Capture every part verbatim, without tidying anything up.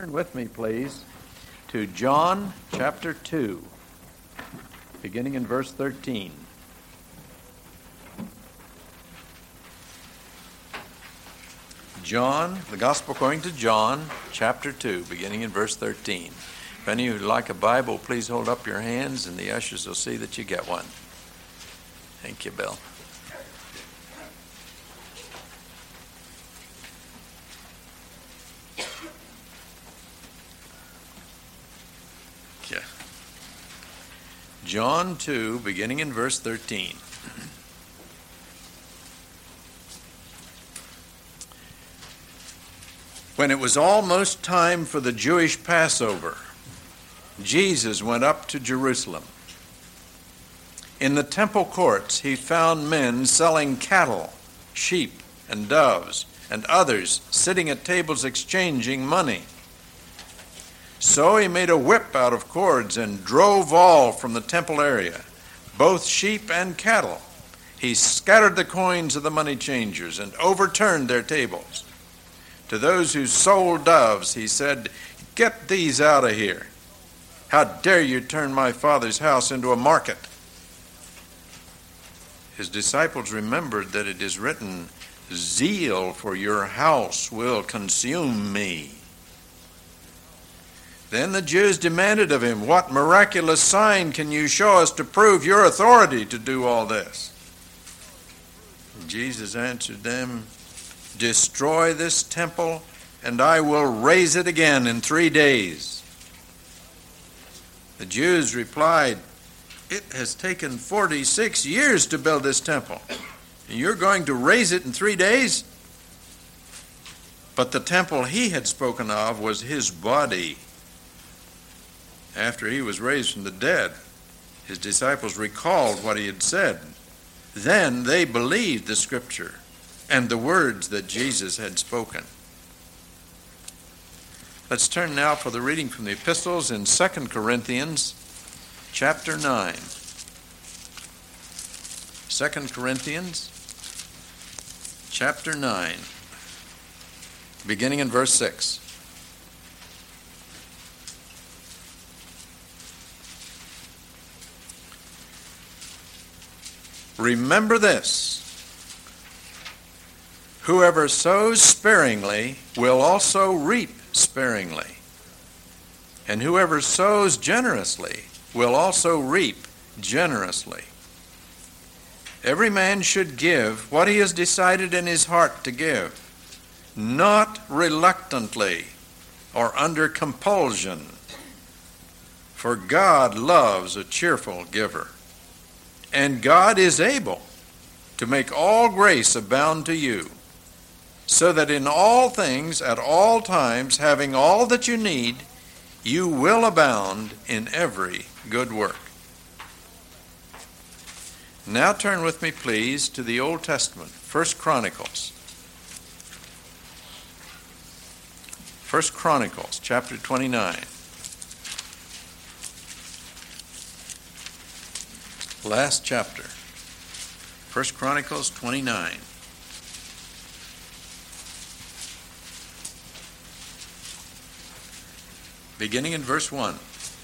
Turn with me, please, to John chapter two, beginning in verse thirteen. John, the Gospel according to John, chapter two, beginning in verse thirteen. If any of you would like a Bible, please hold up your hands, and the ushers will see that you get one. Thank you, Bill. Yeah. John two, beginning in verse thirteen. When it was almost time for the Jewish Passover, Jesus went up to Jerusalem. In the temple courts, he found men selling cattle, sheep, and doves, and others sitting at tables exchanging money. So he made a whip out of cords and drove all from the temple area, both sheep and cattle. He scattered the coins of the money changers and overturned their tables. To those who sold doves, he said, "Get these out of here. How dare you turn my Father's house into a market?" His disciples remembered that it is written, "Zeal for your house will consume me." Then the Jews demanded of him, "What miraculous sign can you show us to prove your authority to do all this?" Jesus answered them, "Destroy this temple, and I will raise it again in three days." The Jews replied, "It has taken forty-six years to build this temple, and you're going to raise it in three days?" But the temple he had spoken of was his body. After he was raised from the dead, his disciples recalled what he had said. Then they believed the scripture and the words that Jesus had spoken. Let's turn now for the reading from the epistles in Second Corinthians chapter nine. Second Corinthians chapter nine, beginning in verse six. Remember this: whoever sows sparingly will also reap sparingly, and whoever sows generously will also reap generously. Every man should give what he has decided in his heart to give, not reluctantly or under compulsion, for God loves a cheerful giver. And God is able to make all grace abound to you, so that in all things, at all times, having all that you need, you will abound in every good work. Now turn with me, please, to the Old Testament, First Chronicles. First Chronicles, chapter twenty-nine. Last chapter, First Chronicles twenty-nine. Beginning in verse one.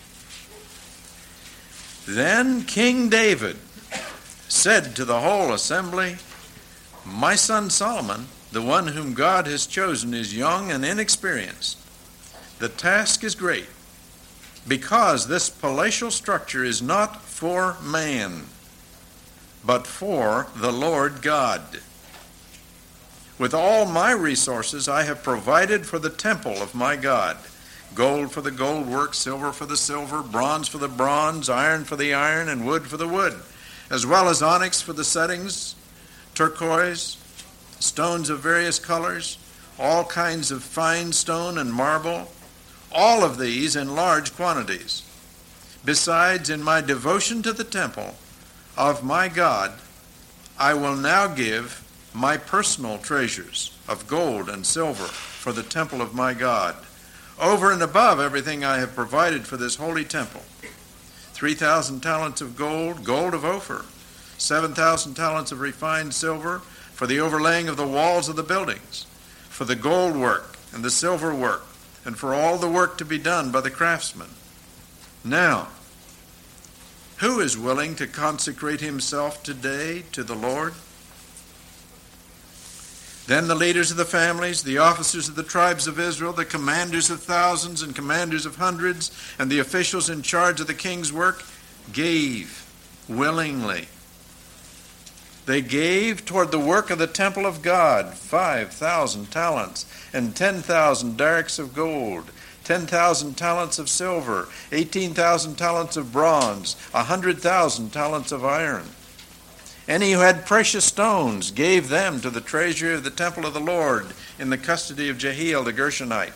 Then King David said to the whole assembly, "My son Solomon, the one whom God has chosen, is young and inexperienced. The task is great, because this palatial structure is not for man, but for the Lord God. With all my resources I have provided for the temple of my God, gold for the gold work, silver for the silver, bronze for the bronze, iron for the iron, and wood for the wood, as well as onyx for the settings, turquoise, stones of various colors, all kinds of fine stone and marble, all of these in large quantities. Besides, in my devotion to the temple of my God, I will now give my personal treasures of gold and silver for the temple of my God, over and above everything I have provided for this holy temple. Three thousand talents of gold, gold of Ophir, seven thousand talents of refined silver for the overlaying of the walls of the buildings, for the gold work and the silver work, and for all the work to be done by the craftsmen. Now, who is willing to consecrate himself today to the Lord? Then the leaders of the families, the officers of the tribes of Israel, the commanders of thousands and commanders of hundreds, and the officials in charge of the king's work gave willingly. They gave toward the work of the temple of God five thousand talents and ten thousand darks of gold, ten thousand talents of silver, eighteen thousand talents of bronze, a hundred thousand talents of iron. Any who had precious stones gave them to the treasury of the temple of the Lord in the custody of Jehiel the Gershonite.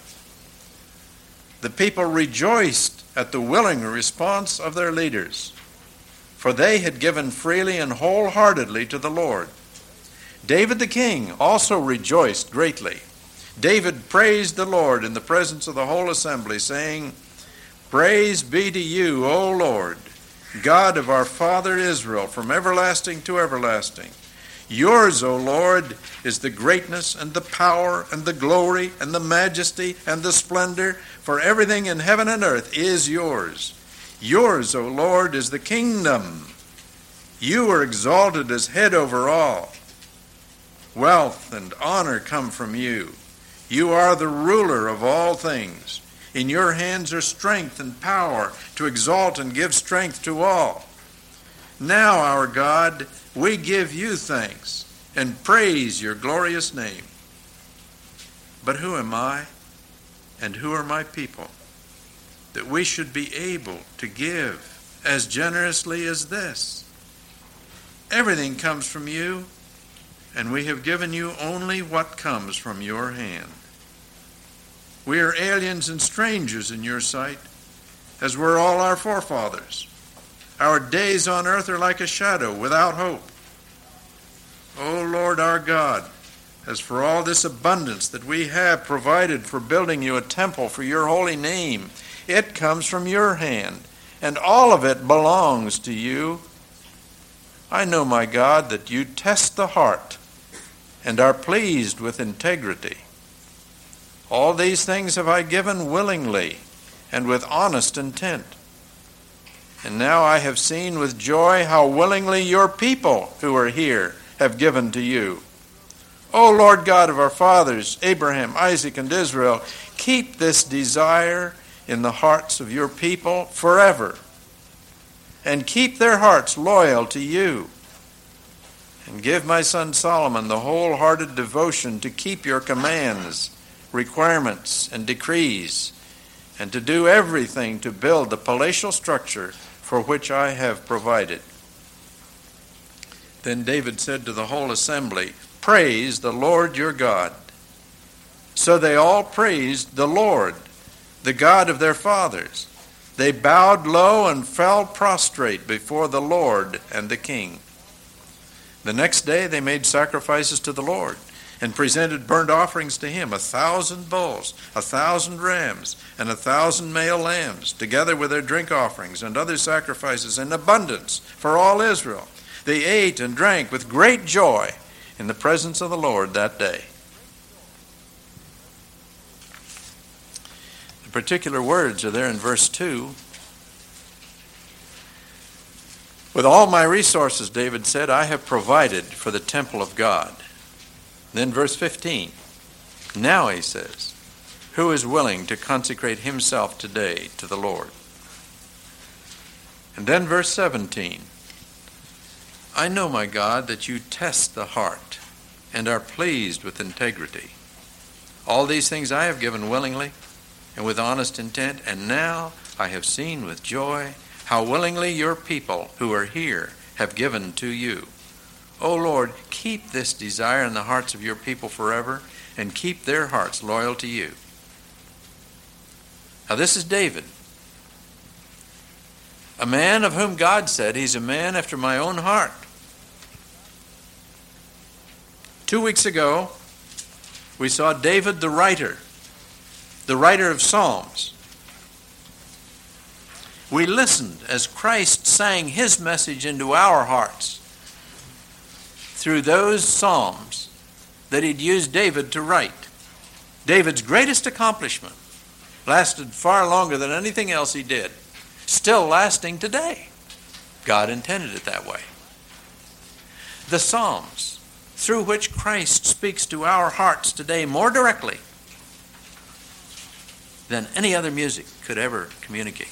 The people rejoiced at the willing response of their leaders, for they had given freely and wholeheartedly to the Lord. David the king also rejoiced greatly. David praised the Lord in the presence of the whole assembly, saying, "Praise be to you, O Lord, God of our father Israel, from everlasting to everlasting. Yours, O Lord, is the greatness and the power and the glory and the majesty and the splendor, for everything in heaven and earth is yours. Yours, O Lord, is the kingdom. You are exalted as head over all. Wealth and honor come from you. You are the ruler of all things. In your hands are strength and power to exalt and give strength to all. Now, our God, we give you thanks and praise your glorious name. But who am I and who are my people, that we should be able to give as generously as this? Everything comes from you, and we have given you only what comes from your hand. We are aliens and strangers in your sight, as were all our forefathers. Our days on earth are like a shadow without hope. O Lord our God, as for all this abundance that we have provided for building you a temple for your holy name, it comes from your hand, and all of it belongs to you. I know, my God, that you test the heart and are pleased with integrity. All these things have I given willingly and with honest intent. And now I have seen with joy how willingly your people who are here have given to you. O Lord God of our fathers, Abraham, Isaac, and Israel, keep this desire in the hearts of your people forever, and keep their hearts loyal to you. And give my son Solomon the wholehearted devotion to keep your commands, requirements, and decrees, and to do everything to build the palatial structure for which I have provided." Then David said to the whole assembly, "Praise the Lord your God." So they all praised the Lord, the God of their fathers. They bowed low and fell prostrate before the Lord and the king. The next day they made sacrifices to the Lord and presented burnt offerings to him, a thousand bulls, a thousand rams, and a thousand male lambs, together with their drink offerings and other sacrifices in abundance for all Israel. They ate and drank with great joy in the presence of the Lord that day. The particular words are there in verse two. "With all my resources," David said, "I have provided for the temple of God." Then verse fifteen, "Now," he says, "who is willing to consecrate himself today to the Lord?" And then verse seventeen, "I know, my God, that you test the heart and are pleased with integrity. All these things I have given willingly and with honest intent, and now I have seen with joy how willingly your people who are here have given to you. O Lord, keep this desire in the hearts of your people forever, and keep their hearts loyal to you." Now this is David, a man of whom God said he's a man after my own heart. Two weeks ago, we saw David the writer, the writer of Psalms. We listened as Christ sang his message into our hearts through those psalms that he'd used David to write. David's greatest accomplishment lasted far longer than anything else he did, still lasting today. God intended it that way. The Psalms, through which Christ speaks to our hearts today more directly than any other music could ever communicate.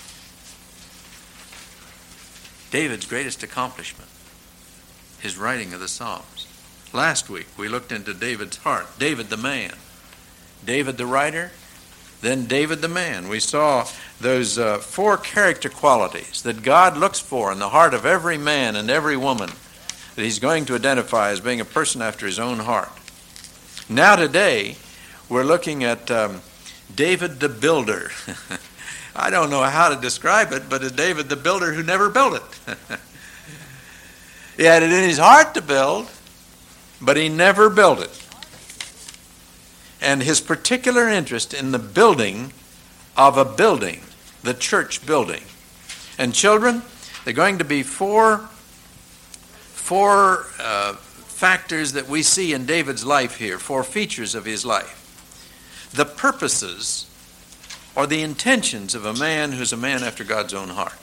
David's greatest accomplishment, his writing of the Psalms. Last week we looked into David's heart, David the man, David the writer, then David the man. We saw those uh, four character qualities that God looks for in the heart of every man and every woman that he's going to identify as being a person after his own heart. Now today we're looking at um, David the builder. I don't know how to describe it, but it's David the builder who never built it. He had it in his heart to build, but he never built it. And his particular interest in the building of a building, the church building. And children, there are going to be four, four uh, factors that we see in David's life here, four features of his life. The purposes or the intentions of a man who's a man after God's own heart.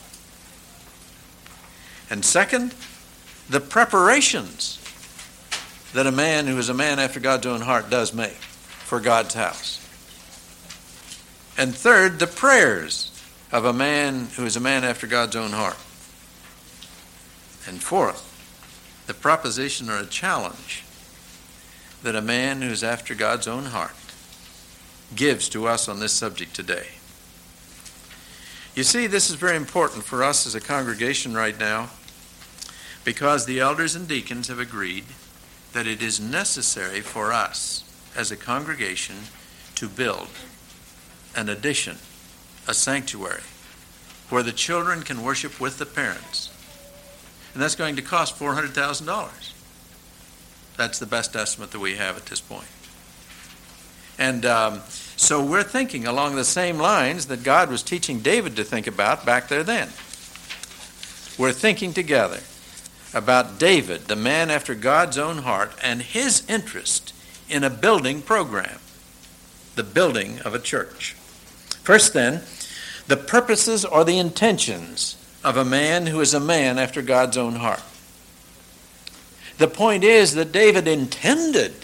And second, the preparations that a man who is a man after God's own heart does make for God's house. And third, the prayers of a man who is a man after God's own heart. And fourth, the proposition or a challenge that a man who's after God's own heart gives to us on this subject today. You see, this is very important for us as a congregation right now, because the elders and deacons have agreed that it is necessary for us as a congregation to build an addition, a sanctuary, where the children can worship with the parents. And that's going to cost four hundred thousand dollars. That's the best estimate that we have at this point. And um, so we're thinking along the same lines that God was teaching David to think about back there then. We're thinking together about David, the man after God's own heart, and his interest in a building program, the building of a church. First then, the purposes or the intentions of a man who is a man after God's own heart. The point is that David intended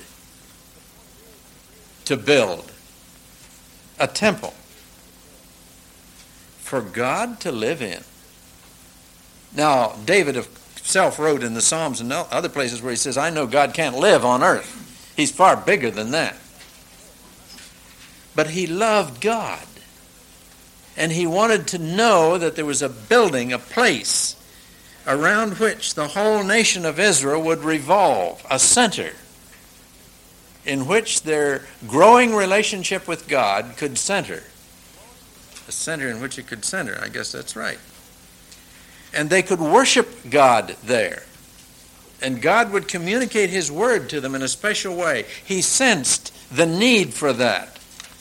to build a temple for God to live in. Now, David himself wrote in the Psalms and other places where he says, I know God can't live on earth. He's far bigger than that. But he loved God. And he wanted to know that there was a building, a place, around which the whole nation of Israel would revolve, a center in which their growing relationship with God could center. A center in which it could center, I guess that's right. And they could worship God there. And God would communicate his word to them in a special way. He sensed the need for that.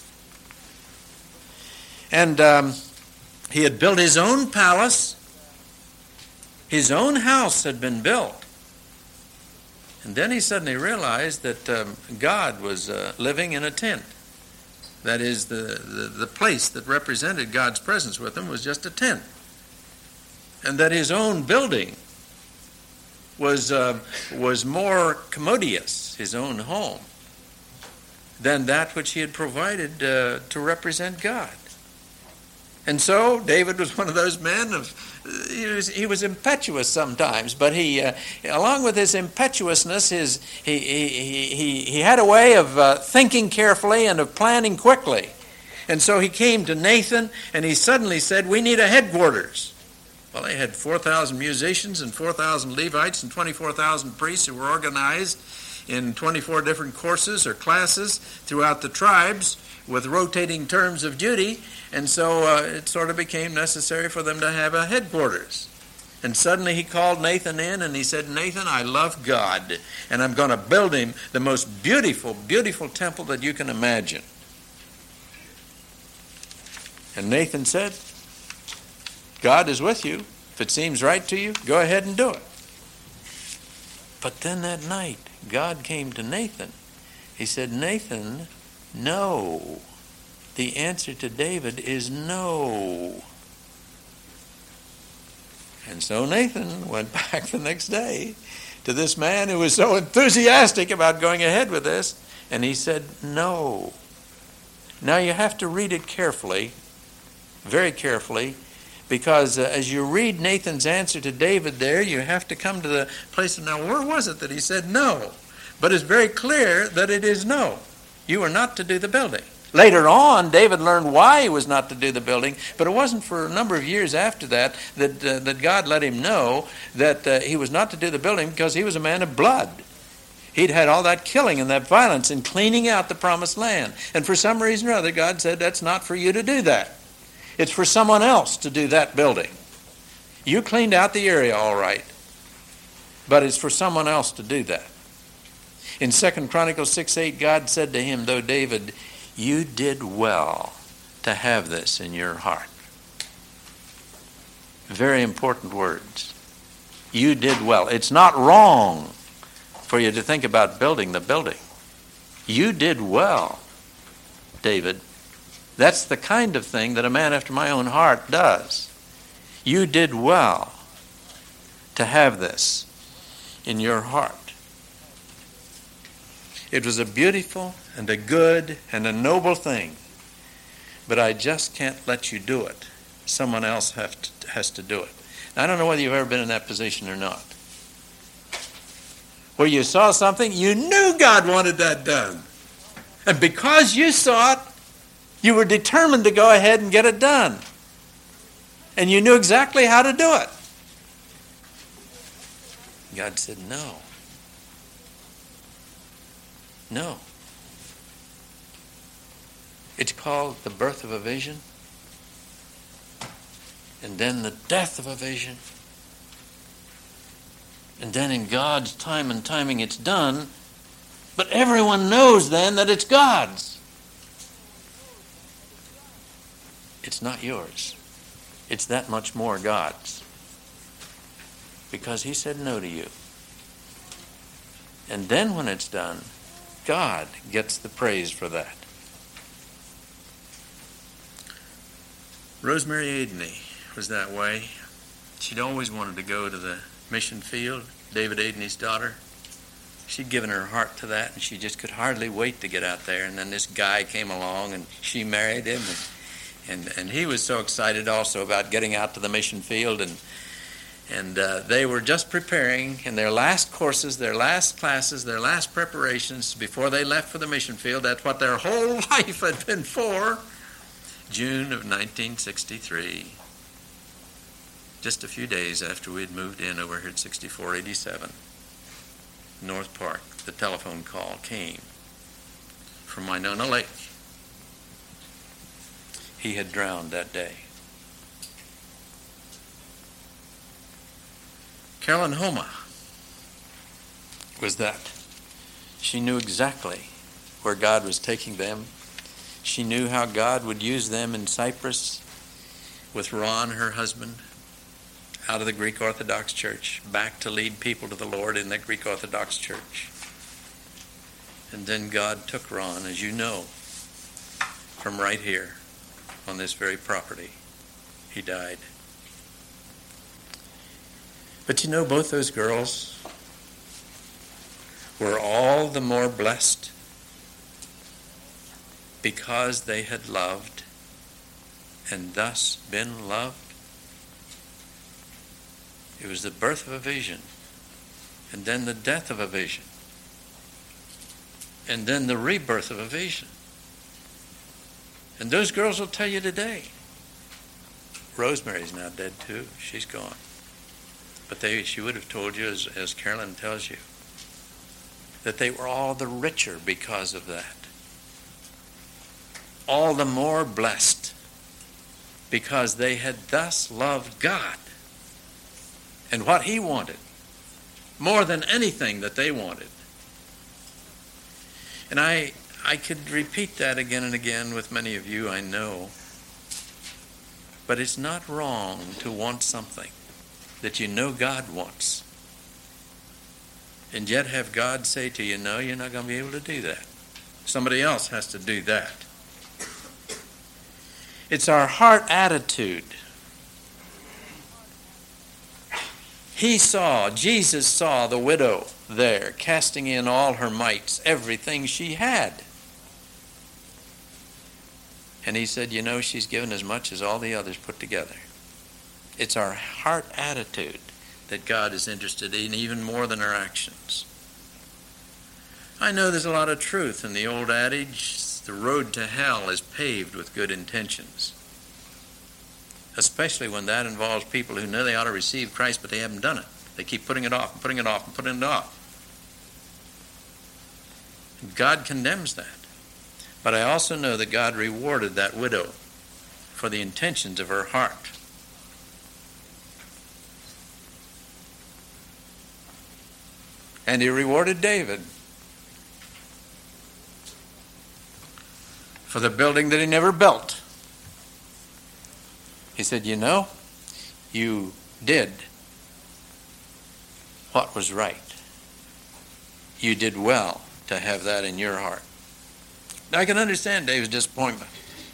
And um, he had built his own palace. His own house had been built. And then he suddenly realized that um, God was uh, living in a tent. That is, the, the, the place that represented God's presence with him was just a tent. And that his own building was uh, was more commodious, his own home, than that which he had provided uh, to represent God. And so David was one of those men of he was, he was impetuous sometimes, but he, uh, along with his impetuousness, his he he he, he had a way of uh, thinking carefully and of planning quickly. And so he came to Nathan, and he suddenly said, "We need a headquarters." Well, they had four thousand musicians and four thousand Levites and twenty-four thousand priests who were organized in twenty-four different courses or classes throughout the tribes with rotating terms of duty. And so uh, it sort of became necessary for them to have a headquarters. And suddenly he called Nathan in and he said, "Nathan, I love God, and I'm going to build him the most beautiful, beautiful temple that you can imagine." And Nathan said, "God is with you. If it seems right to you, go ahead and do it." But then that night, God came to Nathan. He said, "Nathan, no, the answer to David is no. And so Nathan went back the next day to this man who was so enthusiastic about going ahead with this, and he said no. Now you have to read it carefully, very carefully, because uh, as you read Nathan's answer to David there, you have to come to the place of, now where was it that he said no? But it's very clear that it is no. You are not to do the building. Later on, David learned why he was not to do the building, but it wasn't for a number of years after that that, uh, that God let him know that uh, he was not to do the building because he was a man of blood. He'd had all that killing and that violence and cleaning out the promised land. And for some reason or other, God said, that's not for you to do that. It's for someone else to do that building. You cleaned out the area all right, but it's for someone else to do that. In Second Chronicles six eight, God said to him, though David, you did well to have this in your heart. Very important words. You did well. It's not wrong for you to think about building the building. You did well, David. That's the kind of thing that a man after my own heart does. You did well to have this in your heart. It was a beautiful and a good and a noble thing, but I just can't let you do it. Someone else have to, has to do it. Now, I don't know whether you've ever been in that position or not, where you saw something, you knew God wanted that done. And because you saw it, you were determined to go ahead and get it done. And you knew exactly how to do it. God said, no. No. It's called the birth of a vision, and then the death of a vision, and then in God's time and timing it's done, but everyone knows then that it's God's. It's not yours. It's that much more God's, because he said no to you. And then when it's done, God gets the praise for that. Rosemary Adeney was that way. She'd always wanted to go to the mission field, David Adeney's daughter. She'd given her heart to that, and she just could hardly wait to get out there. And then this guy came along, and she married him. And, and, and he was so excited also about getting out to the mission field. And And uh, they were just preparing in their last courses, their last classes, their last preparations before they left for the mission field. That's what their whole life had been for. June of nineteen sixty-three. Just a few days after we had moved in over here at sixty-four eighty-seven. North Park, the telephone call came from Winona Lake. He had drowned that day. Carolyn Homa was that. She knew exactly where God was taking them. She knew how God would use them in Cyprus with Ron, her husband, out of the Greek Orthodox Church, back to lead people to the Lord in that Greek Orthodox Church. And then God took Ron, as you know, from right here on this very property. He died. But you know, both those girls were all the more blessed because they had loved and thus been loved. It was the birth of a vision, and then the death of a vision, and then the rebirth of a vision. And those girls will tell you today. Rosemary's now dead too. She's gone. But they, she would have told you, as, as Carolyn tells you, that they were all the richer because of that. All the more blessed because they had thus loved God and what he wanted more than anything that they wanted. And I, I could repeat that again and again with many of you, I know. But it's not wrong to want something that you know God wants, and yet have God say to you, no, you're not going to be able to do that. Somebody else has to do that. It's our heart attitude. He saw, Jesus saw the widow there, casting in all her mites, everything she had. And he said, you know, she's given as much as all the others put together. It's our heart attitude that God is interested in even more than our actions. I know there's a lot of truth in the old adage, the road to hell is paved with good intentions. Especially when that involves people who know they ought to receive Christ, but they haven't done it. They keep putting it off and putting it off and putting it off. God condemns that. But I also know that God rewarded that widow for the intentions of her heart. And he rewarded David for the building that he never built. He said, you know, you did what was right. You did well to have that in your heart. I can understand David's disappointment.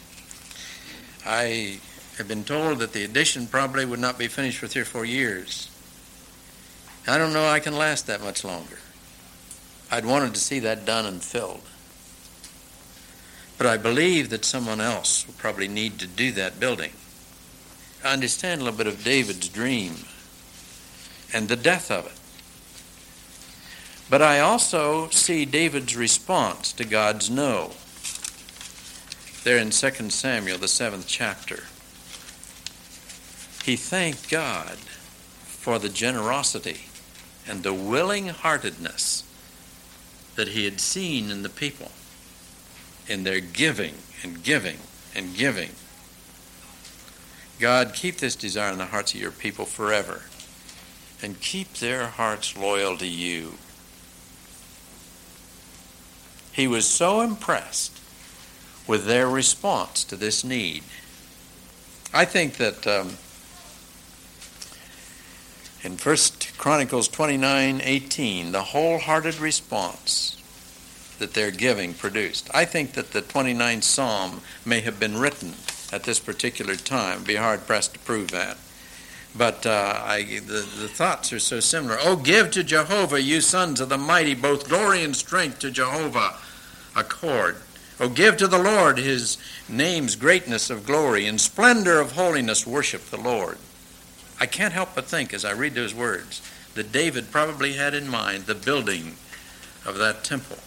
I have been told that the addition probably would not be finished for three or four years. I don't know I can last that much longer. I'd wanted to see that done and filled. But I believe that someone else will probably need to do that building. I understand a little bit of David's dream and the depth of it. But I also see David's response to God's no. There in Second Samuel, the seventh chapter. He thanked God for the generosity and the willing-heartedness that he had seen in the people, in their giving and giving and giving. God, keep this desire in the hearts of your people forever, and keep their hearts loyal to you. He was so impressed with their response to this need. I think that um, in First Chronicles twenty-nine eighteen, the wholehearted response that their giving produced. I think that the twenty-ninth Psalm may have been written at this particular time. It'd be hard-pressed to prove that. But uh, I, the, the thoughts are so similar. Oh, give to Jehovah, you sons of the mighty, both glory and strength to Jehovah accord. Oh, give to the Lord his name's greatness of glory. In splendor of holiness, worship the Lord. I can't help but think, as I read those words, that David probably had in mind the building of that temple.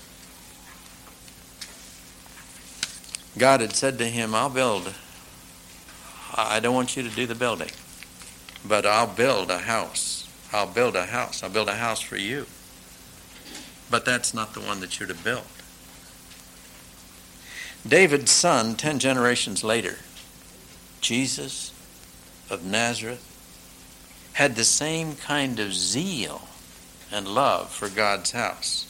God had said to him, I'll build. I don't want you to do the building, but I'll build a house. I'll build a house. I'll build a house for you. But that's not the one that you're to build. David's son, ten generations later, Jesus of Nazareth, had the same kind of zeal and love for God's house.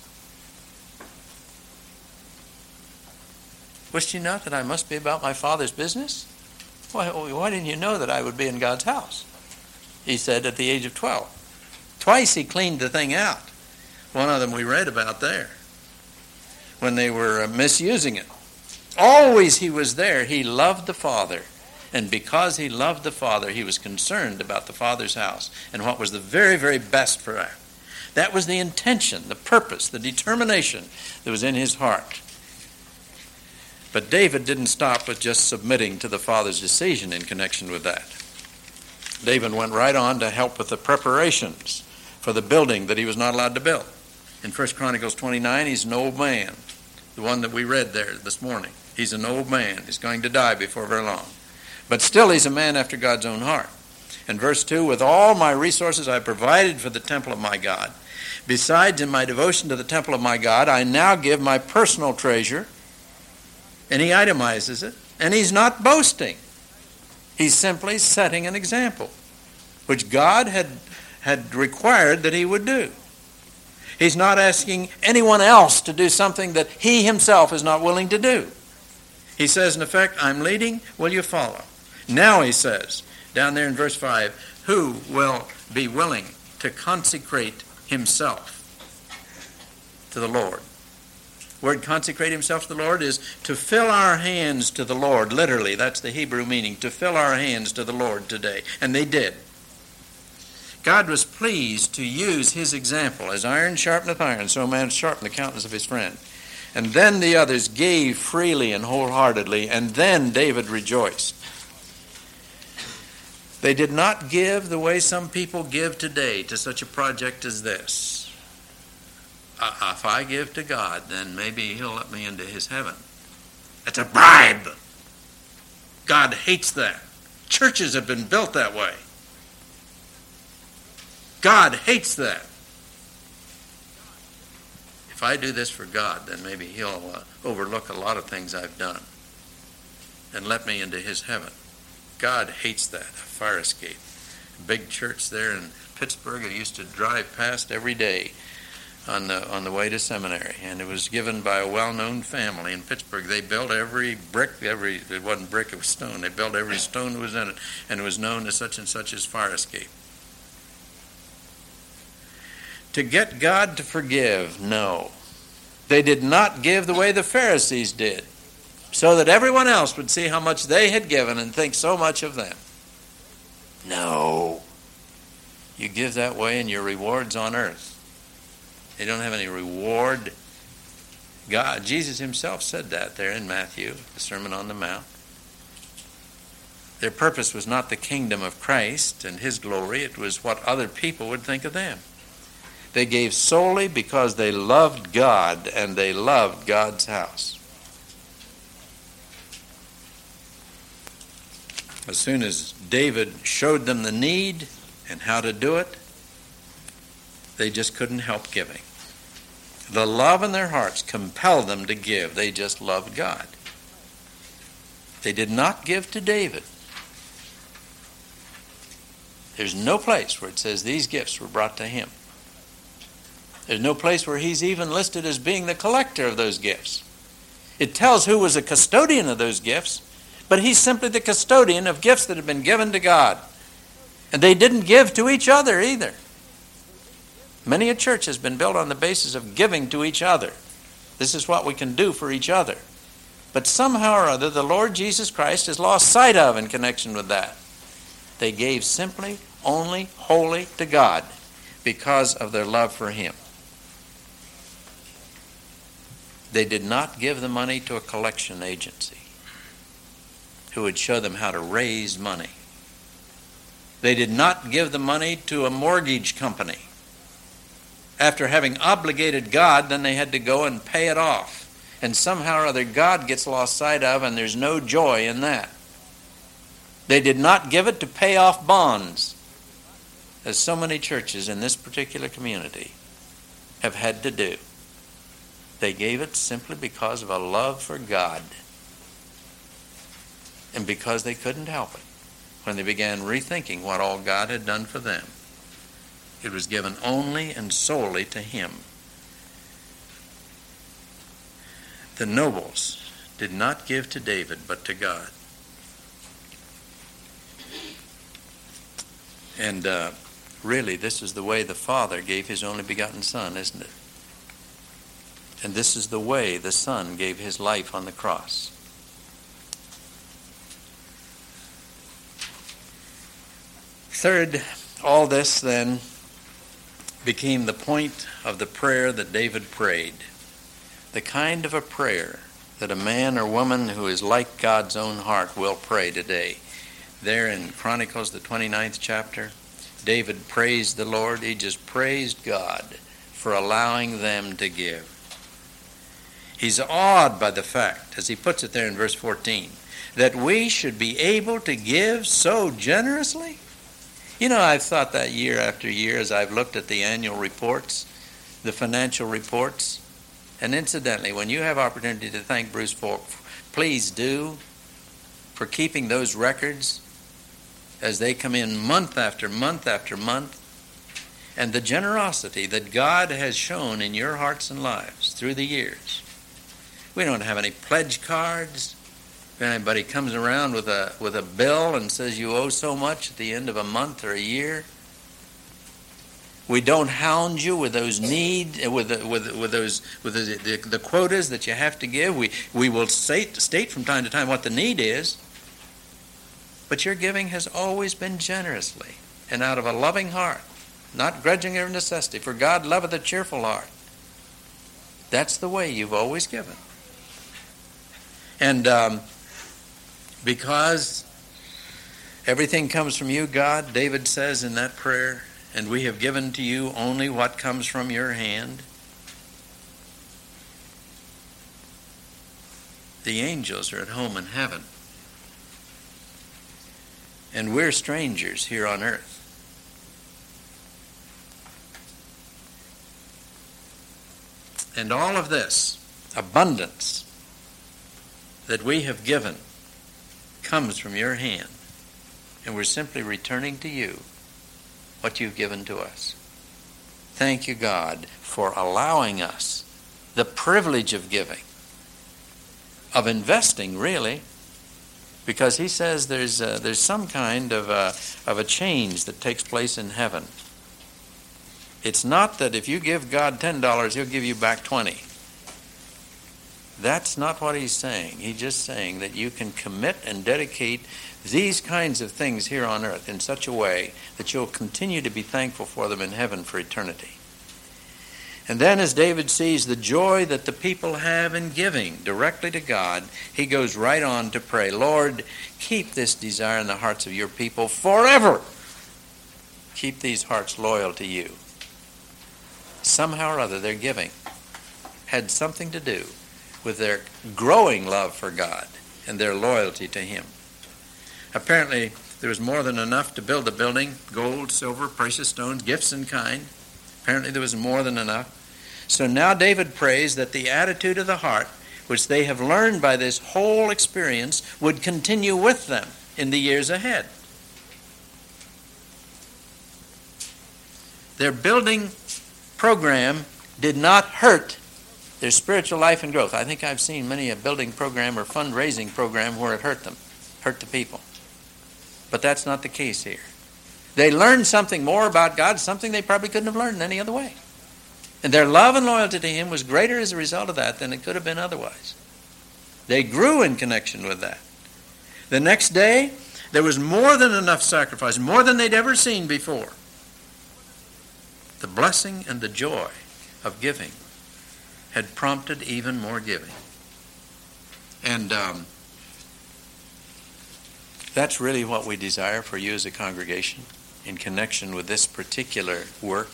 Wist you not that I must be about my Father's business? Why, why didn't you know that I would be in God's house? He said at the age of twelve. Twice he cleaned the thing out. One of them we read about there, when they were misusing it. Always he was there. He loved the Father. And because he loved the Father, he was concerned about the Father's house and what was the very, very best for that. That was the intention, the purpose, the determination that was in his heart. But David didn't stop with just submitting to the Father's decision in connection with that. David went right on to help with the preparations for the building that he was not allowed to build. In First Chronicles twenty-nine, he's an old man, the one that we read there this morning. He's an old man. He's going to die before very long. But still he's a man after God's own heart. In verse two, with all my resources I provided for the temple of my God. Besides, in my devotion to the temple of my God, I now give my personal treasure. And he itemizes it. And he's not boasting. He's simply setting an example, which God had, had required that he would do. He's not asking anyone else to do something that he himself is not willing to do. He says, in effect, I'm leading, will you follow? Now he says, down there in verse five, who will be willing to consecrate himself to the Lord? word consecrate himself to the Lord is to fill our hands to the Lord. Literally, that's the Hebrew meaning, to fill our hands to the Lord today. And they did. God was pleased to use his example. As iron sharpeneth iron, so a man sharpened the countenance of his friend. And then the others gave freely and wholeheartedly, and then David rejoiced. They did not give the way some people give today to such a project as this. Uh, if I give to God, then maybe he'll let me into his heaven. It's a bribe. God hates that. Churches have been built that way. God hates that. If I do this for God, then maybe he'll uh, overlook a lot of things I've done and let me into his heaven. God hates that, a fire escape. A big church there in Pittsburgh I used to drive past every day on the on the way to seminary, and it was given by a well-known family in Pittsburgh. They built every brick, every it wasn't brick, it was stone. They built every stone that was in it, and it was known as such and such as fire escape. To get God to forgive, no. They did not give the way the Pharisees did, so that everyone else would see how much they had given and think so much of them. No. You give that way and your reward's on earth. They don't have any reward. God, Jesus himself said that there in Matthew, the Sermon on the Mount. Their purpose was not the kingdom of Christ and his glory. It was what other people would think of them. They gave solely because they loved God and they loved God's house. As soon as David showed them the need and how to do it, they just couldn't help giving. The love in their hearts compelled them to give. They just loved God. They did not give to David. There's no place where it says these gifts were brought to him. There's no place where he's even listed as being the collector of those gifts. It tells who was a custodian of those gifts, but he's simply the custodian of gifts that have been given to God. And they didn't give to each other either. Many a church has been built on the basis of giving to each other. This is what we can do for each other. But somehow or other, the Lord Jesus Christ is lost sight of in connection with that. They gave simply, only, wholly to God because of their love for him. They did not give the money to a collection agency who would show them how to raise money. They did not give the money to a mortgage company. After having obligated God, then they had to go and pay it off. And somehow or other God gets lost sight of, and there's no joy in that. They did not give it to pay off bonds, as so many churches in this particular community have had to do. They gave it simply because of a love for God and because they couldn't help it when they began rethinking what all God had done for them. It was given only and solely to him. The nobles did not give to David, but to God. And uh, really, this is the way the Father gave his only begotten Son, isn't it? And this is the way the Son gave his life on the cross. Third, all this then became the point of the prayer that David prayed. The kind of a prayer that a man or woman who is like God's own heart will pray today. There in Chronicles, the twenty-ninth chapter, David praised the Lord. He just praised God for allowing them to give. He's awed by the fact, as he puts it there in verse fourteen, that we should be able to give so generously. You know, I've thought that year after year as I've looked at the annual reports, the financial reports, and incidentally, when you have opportunity to thank Bruce Falk, please do, for keeping those records as they come in month after month after month, and the generosity that God has shown in your hearts and lives through the years. We don't have any pledge cards. If anybody comes around with a with a bill and says you owe so much at the end of a month or a year, We don't hound you with those need, with the, with with those with the, the, the quotas that you have to give. We we will state state from time to time what the need is. But your giving has always been generously and out of a loving heart, not grudging or necessity. For God loveth a cheerful heart. That's the way you've always given. And um, because everything comes from you, God, David says in that prayer, and we have given to you only what comes from your hand. The angels are at home in heaven. And we're strangers here on earth. And all of this abundance that we have given comes from your hand. And we're simply returning to you what you've given to us. Thank you, God, for allowing us the privilege of giving, of investing, really, because he says there's uh, there's some kind of a, of a change that takes place in heaven. It's not that if you give God ten dollars, he'll give you back twenty. That's not what he's saying. He's just saying that you can commit and dedicate these kinds of things here on earth in such a way that you'll continue to be thankful for them in heaven for eternity. And then as David sees the joy that the people have in giving directly to God, he goes right on to pray, Lord, keep this desire in the hearts of your people forever. Keep these hearts loyal to you. Somehow or other, their giving had something to do with their growing love for God and their loyalty to him. Apparently, there was more than enough to build a building, gold, silver, precious stones, gifts in kind. Apparently, there was more than enough. So now David prays that the attitude of the heart, which they have learned by this whole experience, would continue with them in the years ahead. Their building program did not hurt their spiritual life and growth. I think I've seen many a building program or fundraising program where it hurt them, hurt the people. But that's not the case here. They learned something more about God, something they probably couldn't have learned any other way. And their love and loyalty to him was greater as a result of that than it could have been otherwise. They grew in connection with that. The next day, there was more than enough sacrifice, more than they'd ever seen before. The blessing and the joy of giving had prompted even more giving. And um, that's really what we desire for you as a congregation in connection with this particular work.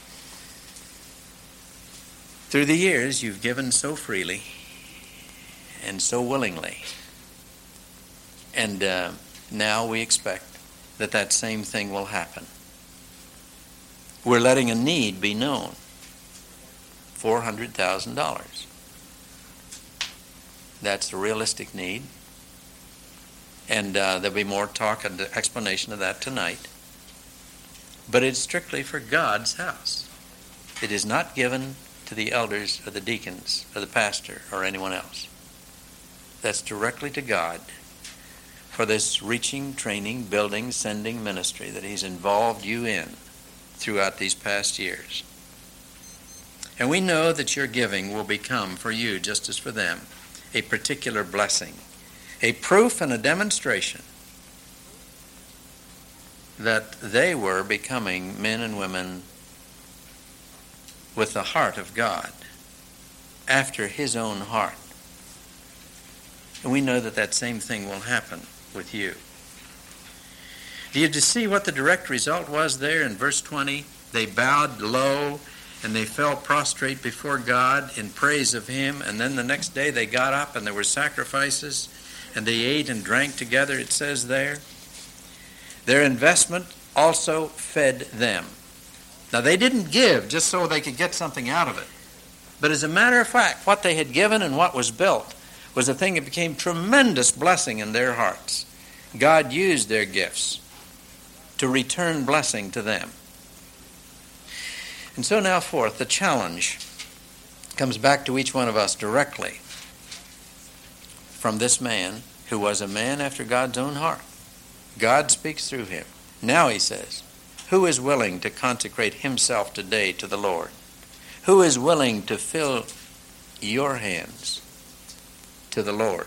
Through the years, you've given so freely and so willingly. And uh, now we expect that that same thing will happen. We're letting a need be known. four hundred thousand dollars. That's a realistic need. And uh, there'll be more talk and explanation of that tonight. But it's strictly for God's house. It is not given to the elders or the deacons or the pastor or anyone else. That's directly to God for this reaching, training, building, sending ministry that he's involved you in throughout these past years. And we know that your giving will become for you, just as for them, a particular blessing, a proof and a demonstration that they were becoming men and women with the heart of God, after his own heart. And we know that that same thing will happen with you. Do you see what the direct result was there in verse twenty? They bowed low and they fell prostrate before God in praise of him. And then the next day they got up and there were sacrifices and they ate and drank together, it says there. Their investment also fed them. Now, they didn't give just so they could get something out of it. But as a matter of fact, what they had given and what was built was a thing that became tremendous blessing in their hearts. God used their gifts to return blessing to them. And so now forth, the challenge comes back to each one of us directly from this man who was a man after God's own heart. God speaks through him. Now he says, Who is willing to consecrate himself today to the Lord? Who is willing to fill your hands to the Lord?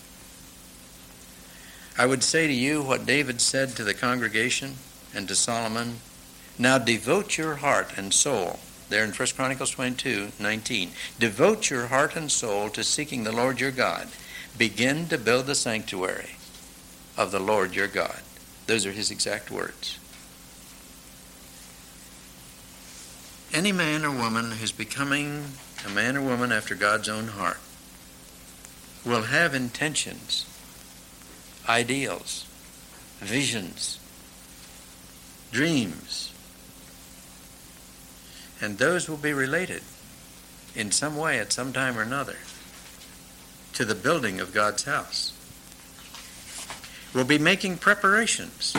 I would say to you what David said to the congregation and to Solomon, now devote your heart and soul, there in First Chronicles twenty-two nineteen, devote your heart and soul to seeking the Lord your God. Begin to build the sanctuary of the Lord your God. Those are his exact words. Any man or woman who's becoming a man or woman after God's own heart will have intentions, ideals, visions, dreams, and those will be related in some way at some time or another to the building of God's house. We'll be making preparations,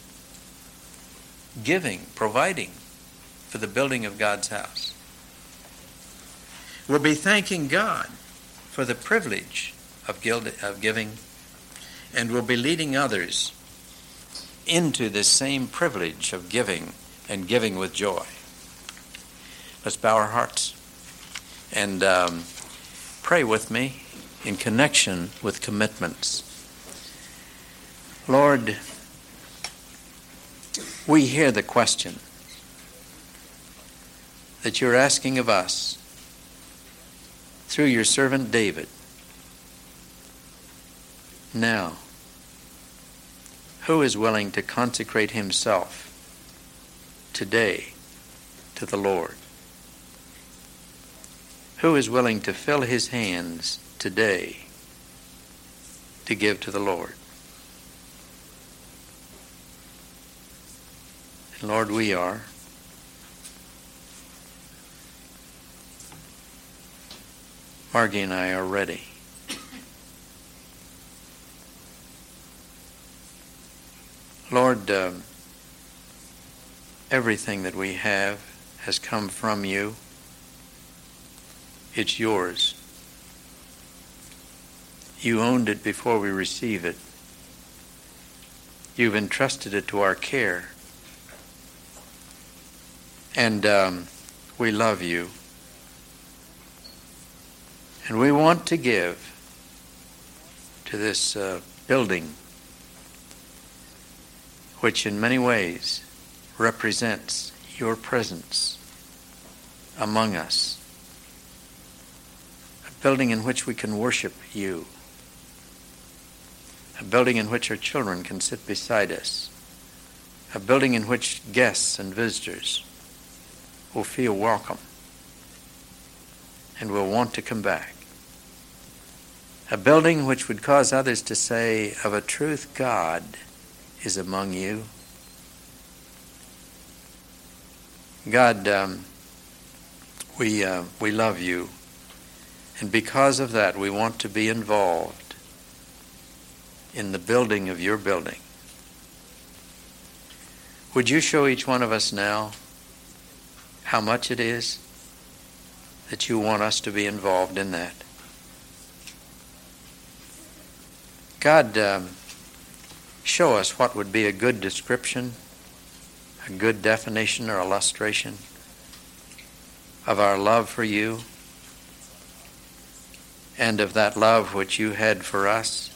giving, providing for the building of God's house. We'll be thanking God for the privilege of giving, and we'll be leading others into this same privilege of giving and giving with joy. Let's bow our hearts and um, pray with me in connection with commitments. Lord, we hear the question that you're asking of us through your servant David. Now, who is willing to consecrate himself today to the Lord? Who is willing to fill his hands today to give to the Lord? And Lord, we are. Margie and I are ready. Lord, um, everything that we have has come from you. It's yours. You owned it before we received it. You've entrusted it to our care. And um, we love you. And we want to give to this uh, building, which in many ways represents your presence among us. A building in which we can worship you. A building in which our children can sit beside us. A building in which guests and visitors will feel welcome and will want to come back. A building which would cause others to say, of a truth, God is among you. God, um, we uh, we love you, and because of that, we want to be involved in the building of your building. Would you show each one of us now how much it is that you want us to be involved in that? God, um, show us what would be a good description, a good definition or illustration of our love for you and of that love which you had for us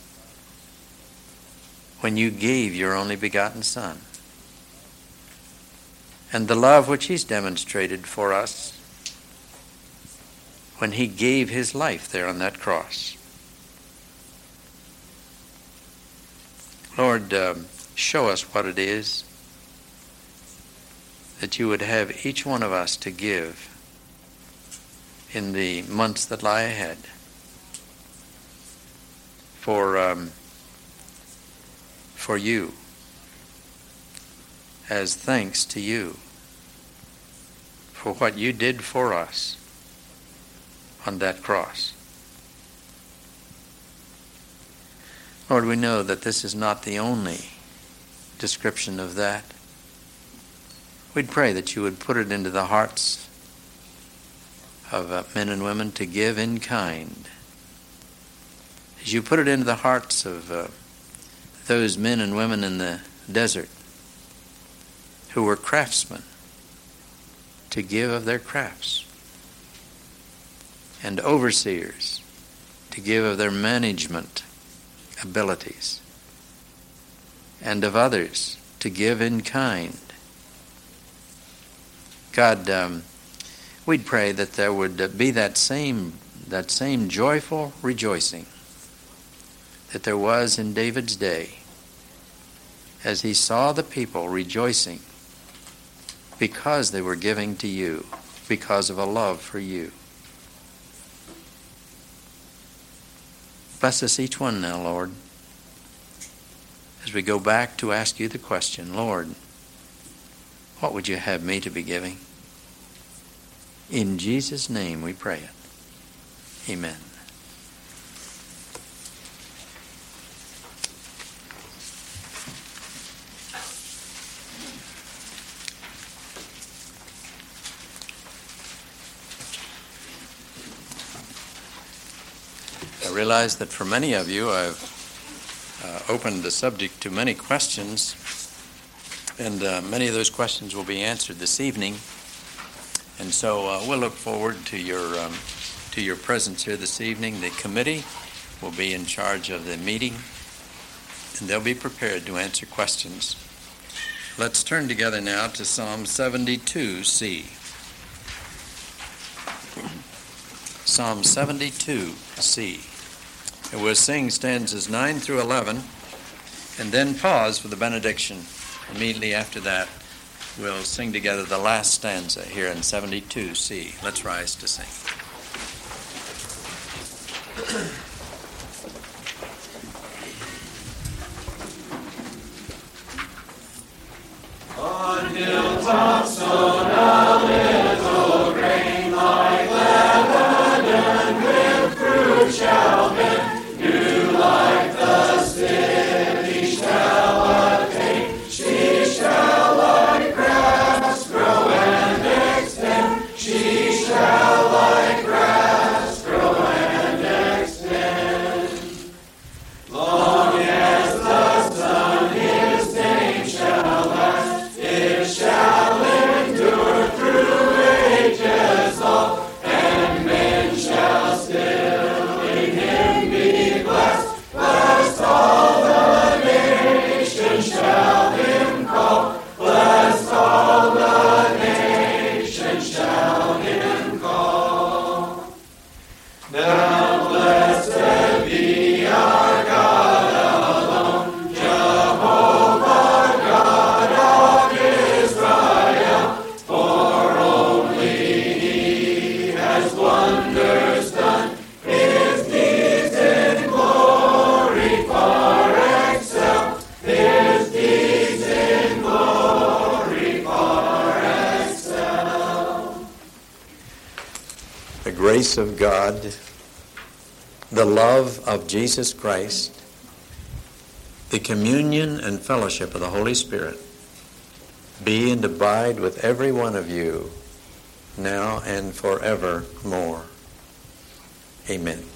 when you gave your only begotten Son, and the love which he's demonstrated for us when he gave his life there on that cross. Lord, um, show us what it is that you would have each one of us to give in the months that lie ahead for um, for you, as thanks to you for what you did for us on that cross. Lord, we know that this is not the only description of that. We'd pray that you would put it into the hearts of uh, men and women to give in kind. As you put it into the hearts of uh, those men and women in the desert who were craftsmen to give of their crafts, and overseers to give of their management abilities, and of others to give in kind. God, um, we'd pray that there would be that same that same joyful rejoicing that there was in David's day as he saw the people rejoicing because they were giving to you, because of a love for you. Bless us each one now, Lord, as we go back to ask you the question, Lord, what would you have me to be giving? In Jesus' name we pray it. Amen. I realize that for many of you I've uh, opened the subject to many questions, and uh, many of those questions will be answered this evening. And so uh, we'll look forward to your um, to your presence here this evening. The committee will be in charge of the meeting, and they'll be prepared to answer questions. Let's turn together now to Psalm seventy-two C. Psalm seventy-two C. And we'll sing stanzas nine through eleven, and then pause for the benediction. Immediately after that, we'll sing together the last stanza here in seventy-two C. Let's rise to sing. On hilltops sown a little grain, like Lebanon with fruit shall bend. New like the city shall attain. She shall like grass grow and extend. She shall like grass grow and extend. Long as the sun his name shall last, it shall endure through ages all, and men shall still in him be blessed. Blessed all the nations shall him call. Blessed all the nations shall him call. Now blessed be our God alone, Jehovah God of Israel, for only he has wonders done. His deeds in glory far excel. His deeds in glory far excel. The grace of God, the love of Jesus Christ, the communion and fellowship of the Holy Spirit be and abide with every one of you now and forevermore. Amen.